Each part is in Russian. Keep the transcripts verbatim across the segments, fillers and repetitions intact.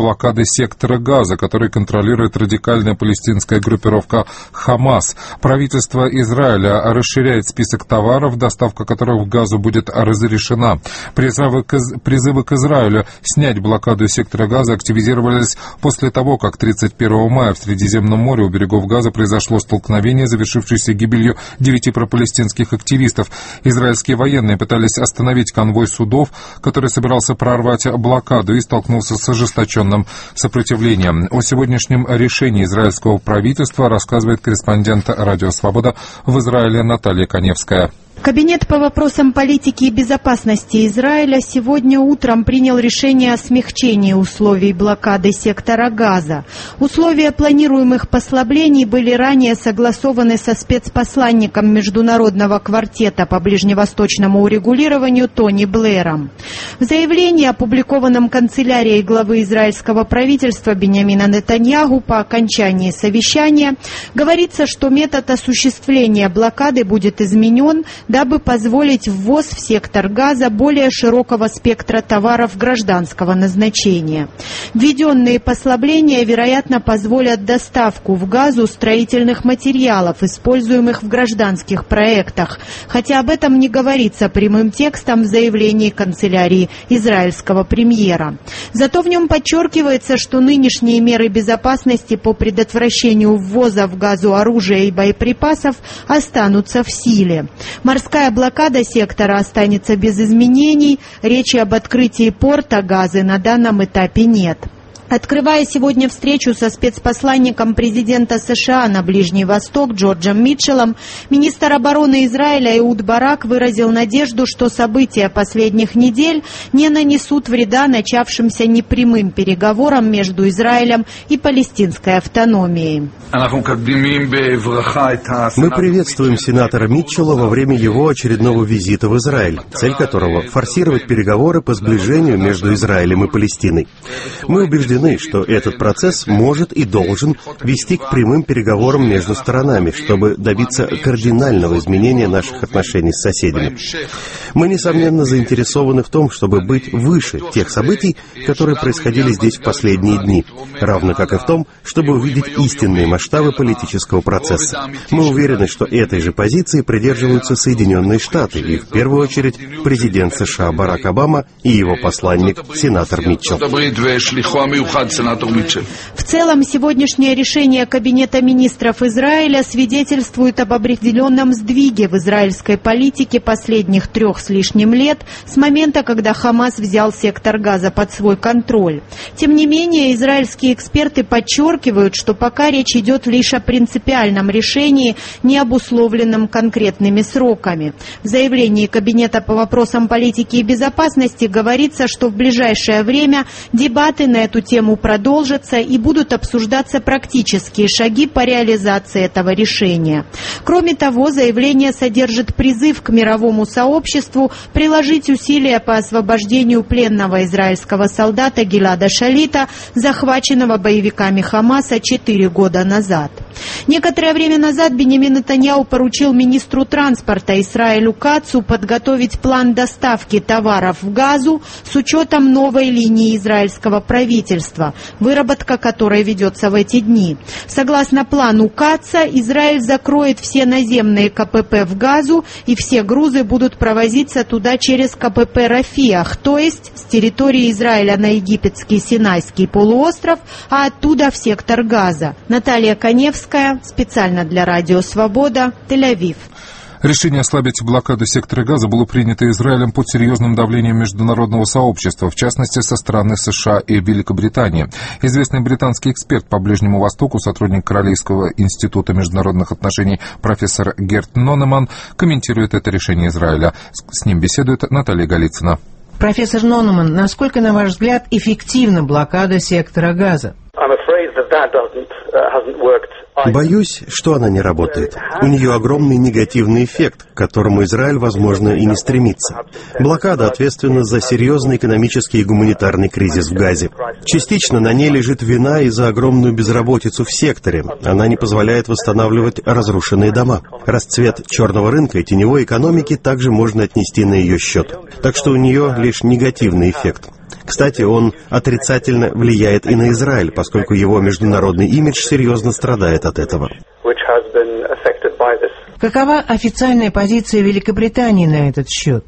блокады сектора Газа, который контролирует радикальная палестинская группировка «Хамас». Правительство Израиля расширяет список товаров, доставка которых в Газу будет разрешена. Призывы к, призывы к Израилю снять блокаду сектора Газа активизировались после того, как тридцать первого мая в Средиземном море у берегов Газа произошло столкновение, завершившееся гибелью девяти пропалестинских активистов. Израильские военные пытались остановить конвой судов, который собирался прорвать блокаду, и столкнулся с ожесточенным сопротивлением. О сегодняшнем решении израильского правительства рассказывает корреспондент «Радио Свобода» в Израиле Наталья Коневская. Кабинет по вопросам политики и безопасности Израиля сегодня утром принял решение о смягчении условий блокады сектора Газа. Условия планируемых послаблений были ранее согласованы со спецпосланником Международного квартета по ближневосточному урегулированию Тони Блэром. В заявлении, опубликованном канцелярией главы израильского правительства Биньямина Нетаньяху по окончании совещания, говорится, что метод осуществления блокады будет изменен, дабы позволить ввоз в сектор Газа более широкого спектра товаров гражданского назначения. Введенные послабления, вероятно, позволят доставку в Газу строительных материалов, используемых в гражданских проектах, хотя об этом не говорится прямым текстом в заявлении канцелярии израильского премьера. Зато в нем подчеркивается, что нынешние меры безопасности по предотвращению ввоза в Газу оружия и боеприпасов останутся в силе. Морская блокада сектора останется без изменений. Речи об открытии порта Газы на данном этапе нет. Открывая сегодня встречу со спецпосланником президента США на Ближний Восток Джорджем Митчеллом, министр обороны Израиля Эуд Барак выразил надежду, что события последних недель не нанесут вреда начавшимся непрямым переговорам между Израилем и палестинской автономией. Мы приветствуем сенатора Митчелла во время его очередного визита в Израиль, цель которого – форсировать переговоры по сближению между Израилем и Палестиной. Мы убеждены, что этот процесс может и должен вести к прямым переговорам между сторонами, чтобы добиться кардинального изменения наших отношений с соседями. Мы, несомненно, заинтересованы в том, чтобы быть выше тех событий, которые происходили здесь в последние дни, равно как и в том, чтобы увидеть истинные масштабы политического процесса. Мы уверены, что этой же позиции придерживаются Соединенные Штаты, и в первую очередь президент США Барак Обама и его посланник, сенатор Митчелл. В целом, сегодняшнее решение Кабинета министров Израиля свидетельствует об определенном сдвиге в израильской политике последних трех с лишним лет с момента, когда Хамас взял сектор Газа под свой контроль. Тем не менее, израильские эксперты подчеркивают, что пока речь идет лишь о принципиальном решении, не обусловленном конкретными сроками. В заявлении Кабинета по вопросам политики и безопасности говорится, что в ближайшее время дебаты на эту тему продолжатся и будут обсуждаться практические шаги по реализации этого решения. Кроме того, заявление содержит призыв к мировому сообществу приложить усилия по освобождению пленного израильского солдата Гилада Шалита, захваченного боевиками Хамаса четыре года назад. Некоторое время назад Биньямин Нетаньяху поручил министру транспорта Исраэлю Кацу подготовить план доставки товаров в Газу с учетом новой линии израильского правительства, выработка которой ведется в эти дни. Согласно плану Каца, Израиль закроет все наземные КПП в Газу, и все грузы будут провозиться туда через КПП Рафиах, то есть с территории Израиля на египетский Синайский полуостров, а оттуда в сектор Газа. Наталья Коневская, специально для Радио Свобода, Тель-Авив. Решение ослабить блокаду сектора Газа было принято Израилем под серьезным давлением международного сообщества, в частности, со стороны США и Великобритании. Известный британский эксперт по Ближнему Востоку, сотрудник Королевского института международных отношений профессор Герт Нонеман комментирует это решение Израиля. С ним беседует Наталья Голицына. Профессор Нонеман, насколько, на ваш взгляд, эффективна блокада сектора Газа? Боюсь, что она не работает. У нее огромный негативный эффект, к которому Израиль, возможно, и не стремится. Блокада ответственна за серьезный экономический и гуманитарный кризис в Газе. Частично на ней лежит вина и за огромную безработицу в секторе. Она не позволяет восстанавливать разрушенные дома. Расцвет черного рынка и теневой экономики также можно отнести на ее счет. Так что у нее лишь негативный эффект. Кстати, он отрицательно влияет и на Израиль, поскольку его международный имидж серьезно страдает от этого. Какова официальная позиция Великобритании на этот счет?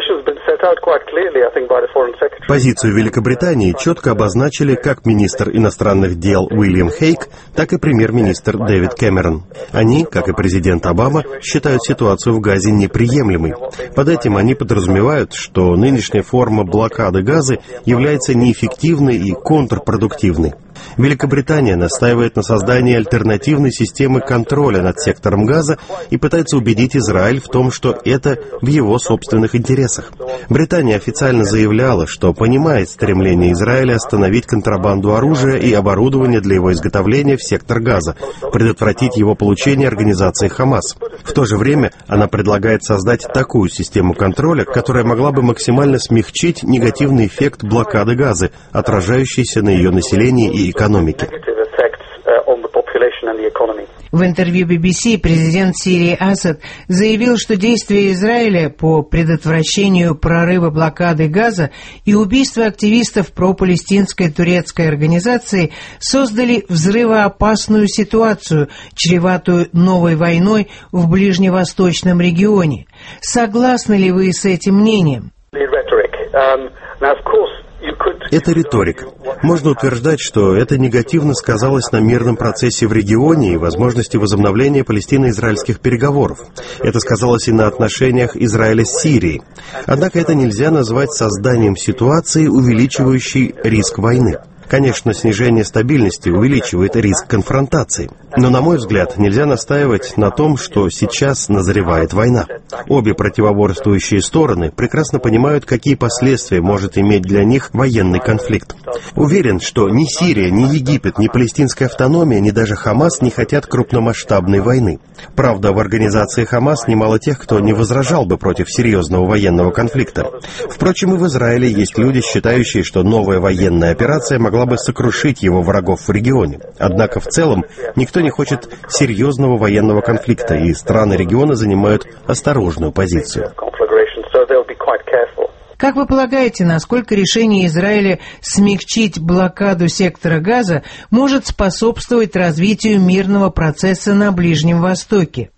Позицию Великобритании четко обозначили как министр иностранных дел Уильям Хейк, так и премьер-министр Дэвид Кэмерон. Они, как и президент Обама, считают ситуацию в Газе неприемлемой. Под этим они подразумевают, что нынешняя форма блокады Газы является неэффективной и контрпродуктивной. Великобритания настаивает на создании альтернативной системы контроля над сектором Газа и пытается убедить Израиль в том, что это в его собственных интересах. Британия официально заявляла, что понимает стремление Израиля остановить контрабанду оружия и оборудования для его изготовления в сектор Газа, предотвратить его получение организации Хамас. В то же время она предлагает создать такую систему контроля, которая могла бы максимально смягчить негативный эффект блокады Газы, отражающийся на ее населении и экономике. В интервью би би си президент Сирии Асад заявил, что действия Израиля по предотвращению прорыва блокады Газа и убийства активистов пропалестинской турецкой организации создали взрывоопасную ситуацию, чреватую новой войной в ближневосточном регионе. Согласны ли вы с этим мнением? Это риторика. Можно утверждать, что это негативно сказалось на мирном процессе в регионе и возможности возобновления палестино-израильских переговоров. Это сказалось и на отношениях Израиля с Сирией. Однако это нельзя назвать созданием ситуации, увеличивающей риск войны. Конечно, снижение стабильности увеличивает риск конфронтации. Но, на мой взгляд, нельзя настаивать на том, что сейчас назревает война. Обе противоборствующие стороны прекрасно понимают, какие последствия может иметь для них военный конфликт. Уверен, что ни Сирия, ни Египет, ни палестинская автономия, ни даже Хамас не хотят крупномасштабной войны. Правда, в организации Хамас немало тех, кто не возражал бы против серьезного военного конфликта. Впрочем, и в Израиле есть люди, считающие, что новая военная операция могла бы сокрушить его врагов в регионе. Однако в целом никто не хочет серьезного военного конфликта, и страны региона занимают осторожную позицию. Как вы полагаете, насколько решение Израиля смягчить блокаду сектора Газа может способствовать развитию мирного процесса на Ближнем Востоке?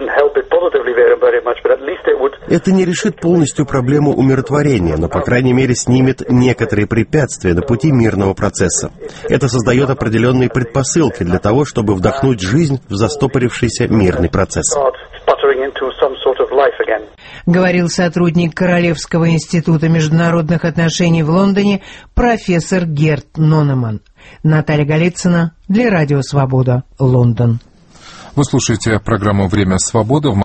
Это не решит полностью проблему умиротворения, но, по крайней мере, снимет некоторые препятствия на пути мирного процесса. Это создает определенные предпосылки для того, чтобы вдохнуть жизнь в застопорившийся мирный процесс. Говорил сотрудник Королевского института международных отношений в Лондоне профессор Герт Нонеман. Наталья Голицына для Радио Свобода, Лондон. Вы слушаете программу «Время свободы».